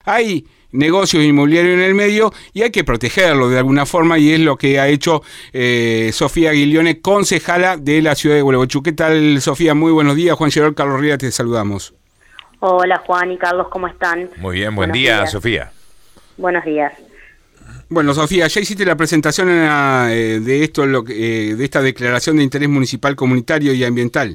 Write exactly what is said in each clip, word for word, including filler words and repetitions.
hay negocios inmobiliarios en el medio y hay que protegerlo de alguna forma, y es lo que ha hecho eh, Sofía Guilione, concejala de la ciudad de Gualeguaychú. ¿Qué tal, Sofía? Muy buenos días. Juan Gerard, Carlos Riera, te saludamos. Hola, Juan y Carlos, ¿cómo están? Muy bien, buen Buenos día, días. Sofía. Buenos días. Bueno, Sofía, ya hiciste la presentación eh, de esto, lo que, eh, de esta declaración de interés municipal, comunitario y ambiental.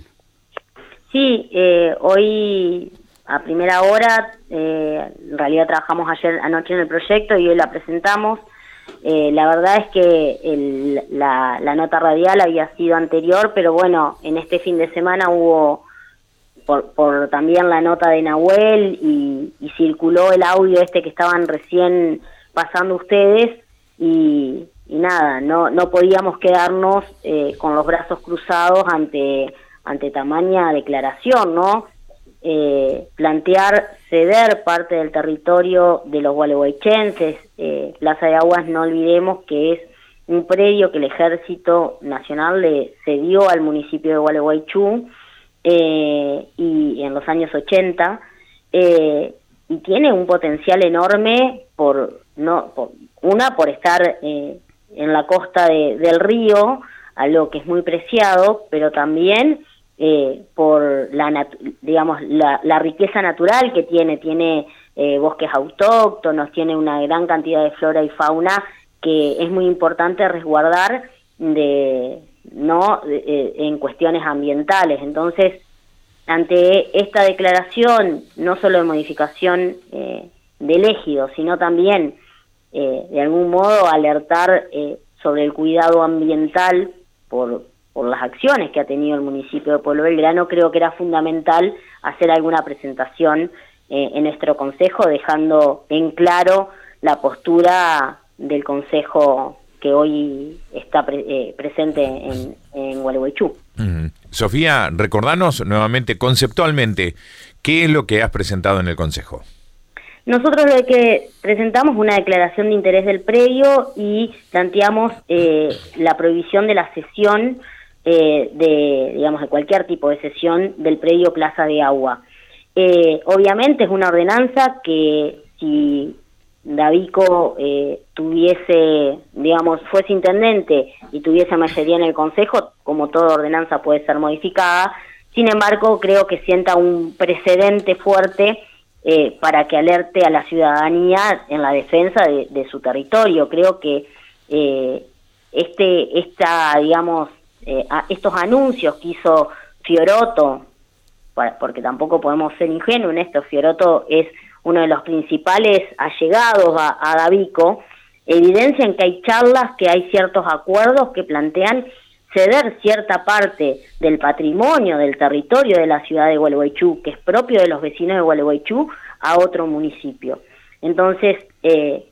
Sí, eh, hoy a primera hora, eh, en realidad trabajamos ayer anoche en el proyecto y hoy la presentamos. Eh, la verdad es que el, la, la nota radial había sido anterior, pero bueno, en este fin de semana hubo, por, por también la nota de Nahuel, y, y circuló el audio este que estaban recién pasando ustedes, y, y nada, no no podíamos quedarnos eh, con los brazos cruzados ante ante tamaña declaración, ¿no? Eh, plantear ceder parte del territorio de los gualeguaychenses. eh, Plaza de Aguas, no olvidemos que es un predio que el Ejército Nacional le cedió al municipio de Gualeguaychú eh, y en los años ochenta, eh, y tiene un potencial enorme por no por, una por estar eh, en la costa de, del río, algo que es muy preciado, pero también eh, por la nat- digamos la, la riqueza natural que tiene, tiene eh, bosques autóctonos, tiene una gran cantidad de flora y fauna que es muy importante resguardar de no de, eh, en cuestiones ambientales. Entonces, ante esta declaración, no solo de modificación eh, del ejido, sino también eh, de algún modo alertar eh, sobre el cuidado ambiental por, por las acciones que ha tenido el municipio de Pueblo Belgrano, creo que era fundamental hacer alguna presentación eh, en nuestro consejo, dejando en claro la postura del consejo que hoy está pre- eh, presente en, en Gualeguaychú. Mm. Sofía, recordanos nuevamente, conceptualmente, ¿qué es lo que has presentado en el Consejo? Nosotros lo que presentamos una declaración de interés del predio y planteamos eh, la prohibición de la cesión eh, de, digamos, de cualquier tipo de cesión del predio Plaza de Agua. Eh, obviamente es una ordenanza que si Davico eh, tuviese, digamos, fuese intendente y tuviese mayoría en el Consejo, como toda ordenanza puede ser modificada. Sin embargo, creo que sienta un precedente fuerte eh, para que alerte a la ciudadanía en la defensa de, de su territorio. Creo que eh, este, esta, digamos, eh, a, estos anuncios que hizo Fioroto, para, porque tampoco podemos ser ingenuos en esto, Fioroto es uno de los principales allegados a, a Davico, evidencian que hay charlas, que hay ciertos acuerdos que plantean ceder cierta parte del patrimonio, del territorio de la ciudad de Gualeguaychú, que es propio de los vecinos de Gualeguaychú, a otro municipio. Entonces, eh,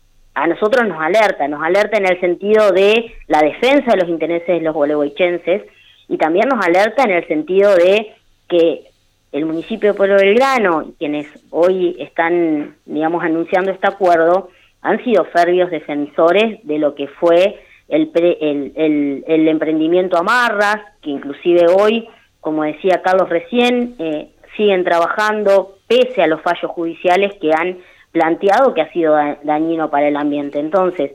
a nosotros nos alerta, nos alerta en el sentido de la defensa de los intereses de los gualeguaychenses, y también nos alerta en el sentido de que el municipio de Pueblo Belgrano, quienes hoy están, digamos, anunciando este acuerdo, han sido férreos defensores de lo que fue el, pre, el, el, el emprendimiento Amarras, que inclusive hoy, como decía Carlos recién, eh, siguen trabajando pese a los fallos judiciales que han planteado que ha sido da, dañino para el ambiente. Entonces,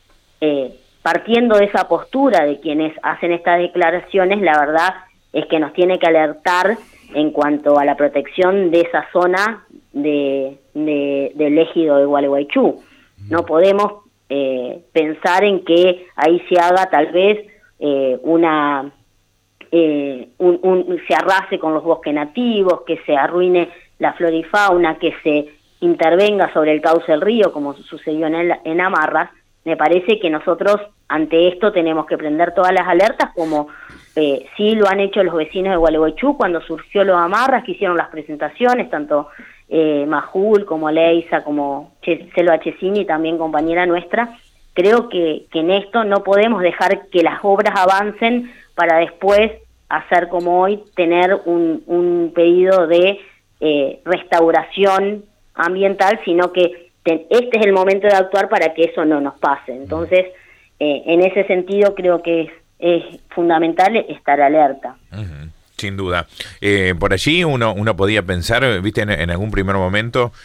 eh, partiendo de esa postura de quienes hacen estas declaraciones, la verdad es que nos tiene que alertar en cuanto a la protección de esa zona de, de, del ejido de Gualeguaychú. No podemos eh, pensar en que ahí se haga tal vez eh, una eh, un, un, se arrase con los bosques nativos, que se arruine la flora y fauna, que se intervenga sobre el cauce del río, como sucedió en, el, en Amarras. Me parece que nosotros ante esto tenemos que prender todas las alertas, como eh, sí lo han hecho los vecinos de Gualeguaychú cuando surgió los Amarras, que hicieron las presentaciones, tanto eh, Majul como Leisa, como che, Selva Chesini, también compañera nuestra. Creo que, que en esto no podemos dejar que las obras avancen para después hacer como hoy, tener un, un pedido de eh, restauración ambiental, sino que te, este es el momento de actuar para que eso no nos pase. Entonces, eh, en ese sentido creo que es, es fundamental estar alerta. Uh-huh. Sin duda. Eh, por allí uno, uno podía pensar, viste, en, en algún primer momento,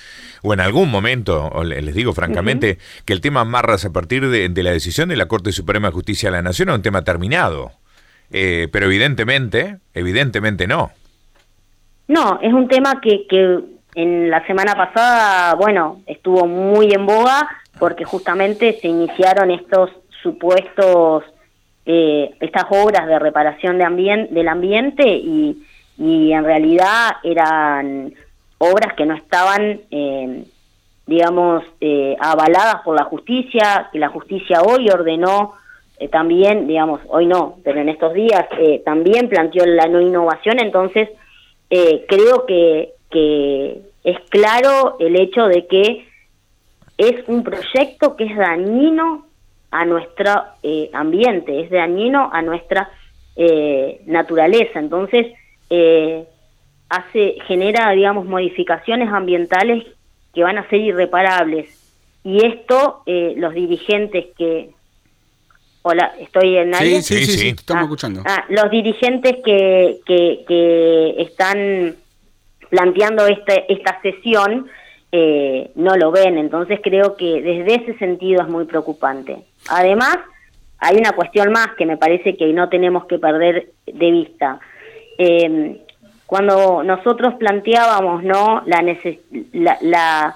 o en algún momento, o les digo francamente, uh-huh. que el tema Marras a partir de, de la decisión de la Corte Suprema de Justicia de la Nación es un tema terminado. Eh, pero evidentemente, evidentemente no. No, es un tema que, que en la semana pasada, bueno, estuvo muy en boga porque justamente se iniciaron estos supuestos, eh, estas obras de reparación de ambien- del ambiente y, y en realidad eran obras que no estaban, eh, digamos, eh, avaladas por la justicia, que la justicia hoy ordenó eh, también, digamos, hoy no, pero en estos días eh, también planteó la no innovación, entonces eh, creo que, que es claro el hecho de que es un proyecto que es dañino a nuestro eh, ambiente, es dañino a nuestra eh, naturaleza, entonces eh, hace genera, digamos, modificaciones ambientales que van a ser irreparables, y esto eh, los dirigentes que... Hola, ¿estoy en aire? Sí, sí, sí, sí, estamos ah, escuchando. Ah, los dirigentes que, que, que están planteando este, esta sesión eh, no lo ven, entonces creo que desde ese sentido es muy preocupante. Además, hay una cuestión más que me parece que no tenemos que perder de vista. Eh, cuando nosotros planteábamos, ¿no?, la, neces- la, la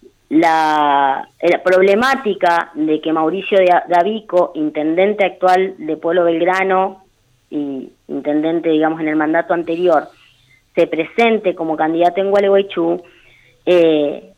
La, la problemática de que Mauricio Davico, intendente actual de Pueblo Belgrano y intendente, digamos, en el mandato anterior, se presente como candidato en Gualeguaychú, eh,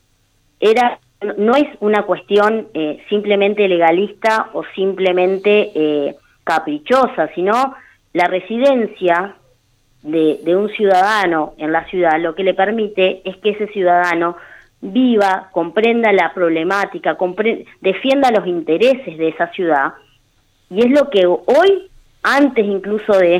era no es una cuestión eh, simplemente legalista o simplemente eh, caprichosa, sino la residencia de, de un ciudadano en la ciudad lo que le permite es que ese ciudadano viva, comprenda la problemática, compre- defienda los intereses de esa ciudad, y es lo que hoy, antes incluso de,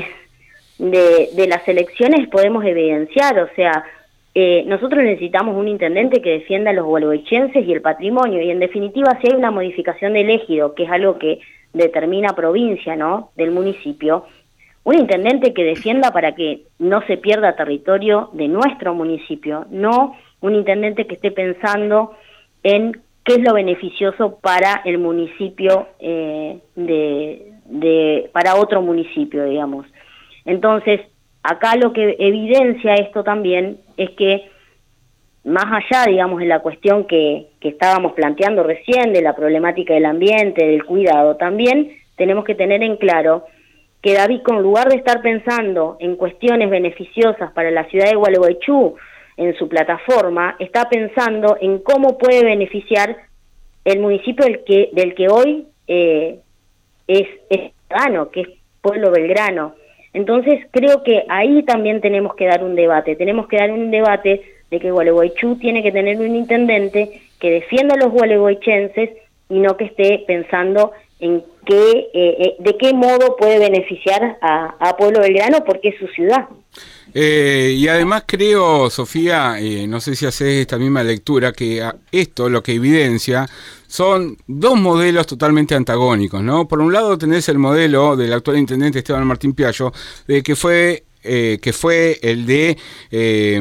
de, de las elecciones, podemos evidenciar. O sea, eh, nosotros necesitamos un intendente que defienda a los gualeguaychenses y el patrimonio, y en definitiva, si hay una modificación del ejido, que es algo que determina provincia, ¿no?, del municipio, un intendente que defienda para que no se pierda territorio de nuestro municipio, no un intendente que esté pensando en qué es lo beneficioso para el municipio, eh, de, de para otro municipio, digamos. Entonces, acá lo que evidencia esto también es que, más allá, digamos, de la cuestión que, que estábamos planteando recién, de la problemática del ambiente, del cuidado, también tenemos que tener en claro que Davico, en lugar de estar pensando en cuestiones beneficiosas para la ciudad de Gualeguaychú, en su plataforma, está pensando en cómo puede beneficiar el municipio del que, del que hoy eh, es, es ciudadano, que es Pueblo Belgrano. Entonces creo que ahí también tenemos que dar un debate, tenemos que dar un debate de que Gualeguaychú tiene que tener un intendente que defienda a los gualeguaychenses y no que esté pensando en qué, eh, de qué modo puede beneficiar a, a Pueblo Belgrano, porque es su ciudad. Eh, y además creo, Sofía, eh, no sé si haces esta misma lectura, que esto lo que evidencia son dos modelos totalmente antagónicos, ¿no? Por un lado tenés el modelo del actual intendente Esteban Martín Piallo, de que fue eh, que fue el de eh,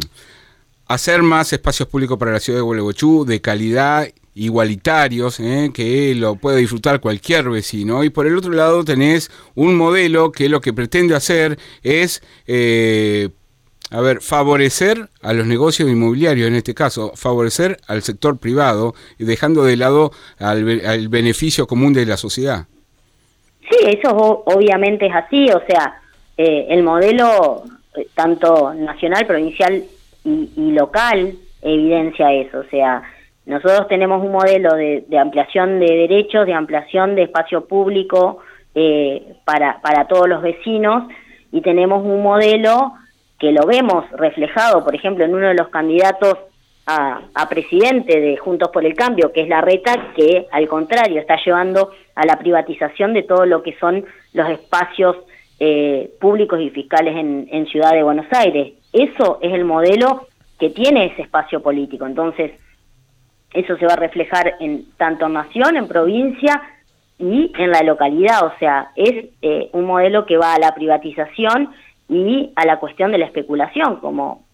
hacer más espacios públicos para la ciudad de Gualeguaychú, de calidad, igualitarios, eh, que lo puede disfrutar cualquier vecino. Y por el otro lado tenés un modelo que lo que pretende hacer es eh, a ver, favorecer a los negocios inmobiliarios, en este caso, favorecer al sector privado, dejando de lado al, al beneficio común de la sociedad. Sí, eso obviamente es así, o sea, eh, el modelo eh, tanto nacional, provincial y, y local evidencia eso, o sea, nosotros tenemos un modelo de, de ampliación de derechos, de ampliación de espacio público eh, para, para todos los vecinos, y tenemos un modelo que lo vemos reflejado, por ejemplo, en uno de los candidatos a, a presidente de Juntos por el Cambio, que es Larreta, que al contrario está llevando a la privatización de todo lo que son los espacios eh, públicos y fiscales en, en Ciudad de Buenos Aires. Eso es el modelo que tiene ese espacio político. Entonces, eso se va a reflejar en tanto en nación, en provincia y en la localidad. O sea, es eh, un modelo que va a la privatización y a la cuestión de la especulación, como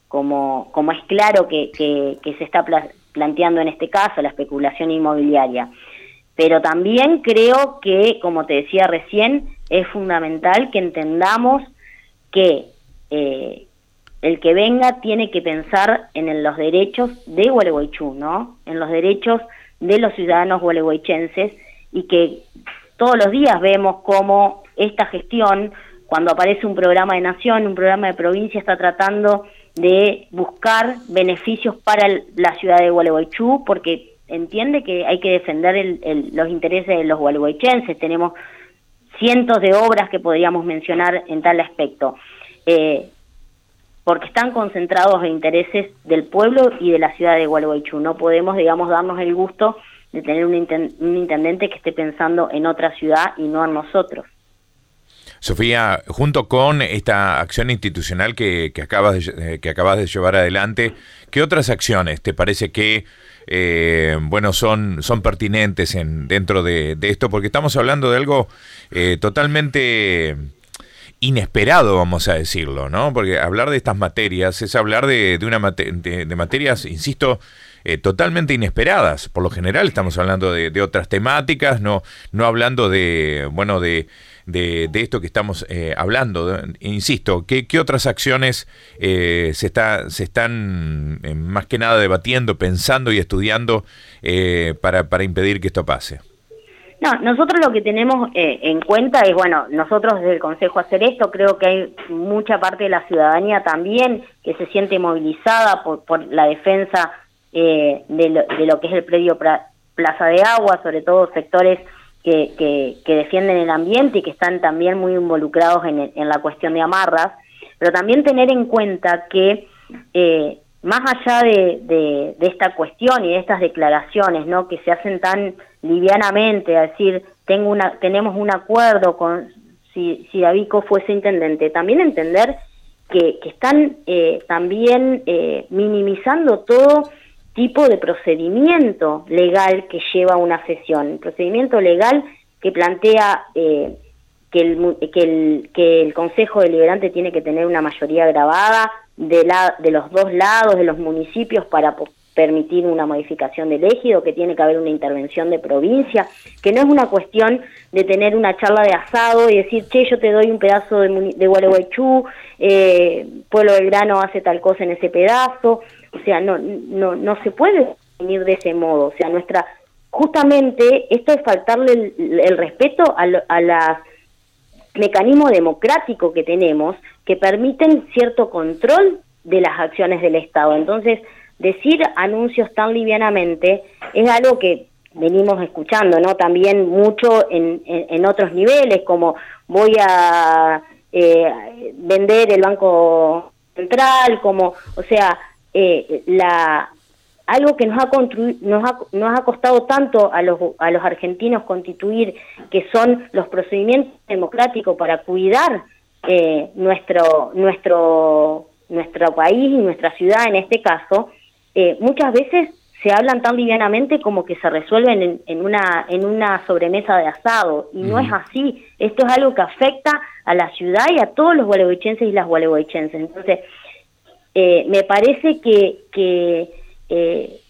como, como es claro que, que, que se está pla- planteando en este caso, la especulación inmobiliaria. Pero también creo que, como te decía recién, es fundamental que entendamos que eh, el que venga tiene que pensar en los derechos de Gualeguaychú, ¿no? En los derechos de los ciudadanos gualeguaychenses, y que todos los días vemos cómo esta gestión, cuando aparece un programa de nación, un programa de provincia, está tratando de buscar beneficios para el, la ciudad de Gualeguaychú, porque entiende que hay que defender el, el, los intereses de los gualeguaychenses. Tenemos cientos de obras que podríamos mencionar en tal aspecto, eh, porque están concentrados en intereses del pueblo y de la ciudad de Gualeguaychú. No podemos, digamos, darnos el gusto de tener un, inten- un intendente que esté pensando en otra ciudad y no en nosotros. Sofía, junto con esta acción institucional que, que, acabas de, que acabas de llevar adelante, ¿qué otras acciones te parece que eh, bueno, son, son pertinentes en, dentro de, de esto? Porque estamos hablando de algo eh, totalmente inesperado, vamos a decirlo, ¿no? Porque hablar de estas materias es hablar de, de, una mate- de, de materias, insisto, eh, totalmente inesperadas. Por lo general estamos hablando de, de otras temáticas, no, no hablando de, bueno, de De, de esto que estamos eh, hablando. Insisto, ¿qué, qué otras acciones eh, se, está, se están eh, más que nada debatiendo, pensando y estudiando eh, para, para impedir que esto pase? No, nosotros lo que tenemos eh, en cuenta es, bueno, nosotros desde el Consejo hacer esto, creo que hay mucha parte de la ciudadanía también que se siente movilizada por, por la defensa eh, de, lo, de lo que es el predio pra, Plaza de Agua, sobre todo sectores Que, que, que defienden el ambiente y que están también muy involucrados en, en la cuestión de amarras, pero también tener en cuenta que eh, más allá de, de, de esta cuestión y de estas declaraciones, ¿no?, que se hacen tan livianamente, a decir, tengo una, tenemos un acuerdo con si, si Davico fuese intendente, también entender que, que están eh, también eh, minimizando todo tipo de procedimiento legal que lleva una sesión, el procedimiento legal que plantea eh, que, el, que, el, que el Consejo Deliberante tiene que tener una mayoría grabada de, la, de los dos lados de los municipios para permitir una modificación del ejido, que tiene que haber una intervención de provincia, que no es una cuestión de tener una charla de asado y decir, che, yo te doy un pedazo de, de Gualeguaychú, eh, Pueblo Belgrano hace tal cosa en ese pedazo. O sea, no, no, no se puede definir de ese modo. O sea, nuestra, justamente esto es faltarle el, el respeto a, lo, a la mecanismo democrático que tenemos, que permiten cierto control de las acciones del Estado. Entonces, decir anuncios tan livianamente es algo que venimos escuchando, ¿no? También mucho en, en, en otros niveles, como voy a eh, vender el Banco Central, como, o sea, eh, la algo que nos ha, constru- nos ha nos ha costado tanto a los a los argentinos constituir, que son los procedimientos democráticos para cuidar eh, nuestro nuestro nuestro país y nuestra ciudad en este caso, eh, muchas veces se hablan tan livianamente como que se resuelven en, en una en una sobremesa de asado, y no uh-huh. es así. Esto es algo que afecta a la ciudad y a todos los gualeguaychenses y las gualeguaychenses. Entonces, eh, me parece que, que eh,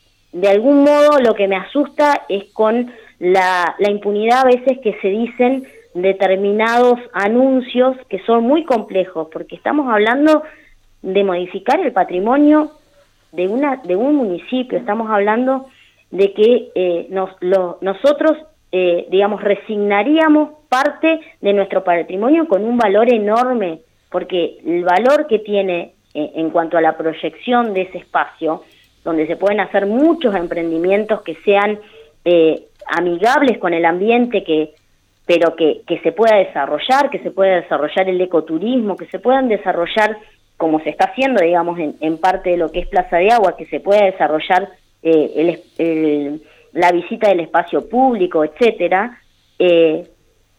de algún modo lo que me asusta es con la, la impunidad a veces que se dicen determinados anuncios que son muy complejos, porque estamos hablando de modificar el patrimonio de una de un municipio. Estamos hablando de que eh, nos, lo, nosotros, eh, digamos, resignaríamos parte de nuestro patrimonio con un valor enorme, porque el valor que tiene eh, en cuanto a la proyección de ese espacio, donde se pueden hacer muchos emprendimientos que sean eh, amigables con el ambiente, que pero que, que se pueda desarrollar, que se pueda desarrollar el ecoturismo, que se puedan desarrollar, como se está haciendo, digamos, en, en parte de lo que es Plaza de Agua, que se pueda desarrollar eh, el, el, la visita del espacio público, etcétera. Eh,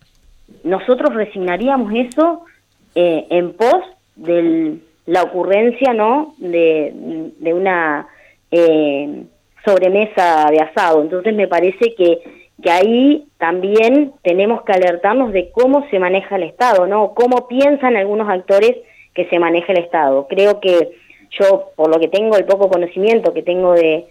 nosotros resignaríamos eso eh, en pos de la ocurrencia, ¿no?, de, de una eh, sobremesa de asado. Entonces me parece que que ahí también tenemos que alertarnos de cómo se maneja el Estado, ¿no? Cómo piensan algunos actores que se maneja el Estado. Creo que yo, por lo que tengo, el poco conocimiento que tengo de,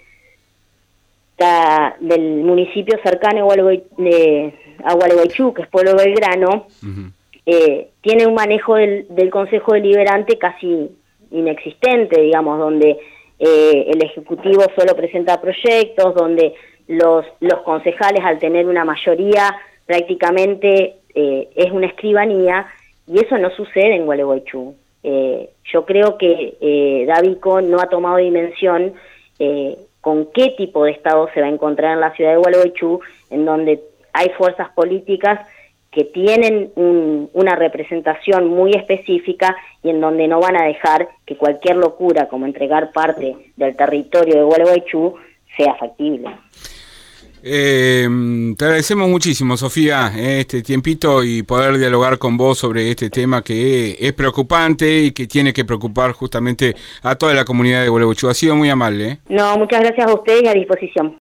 de del municipio cercano de, a Gualeguaychú, que es Pueblo Belgrano, uh-huh. eh, tiene un manejo del, del Consejo Deliberante casi inexistente, digamos, donde eh, el Ejecutivo solo presenta proyectos, donde los, los concejales, al tener una mayoría, prácticamente eh, es una escribanía, y eso no sucede en Gualeguaychú. Eh, yo creo que eh, Davico no ha tomado dimensión eh, con qué tipo de Estado se va a encontrar en la ciudad de Gualeguaychú, en donde hay fuerzas políticas que tienen un, una representación muy específica y en donde no van a dejar que cualquier locura, como entregar parte del territorio de Gualeguaychú, sea factible. Eh, te agradecemos muchísimo, Sofía, este tiempito y poder dialogar con vos sobre este tema que es preocupante y que tiene que preocupar justamente a toda la comunidad de Gualeguaychú. Ha sido muy amable, ¿eh? No, muchas gracias a ustedes y a disposición.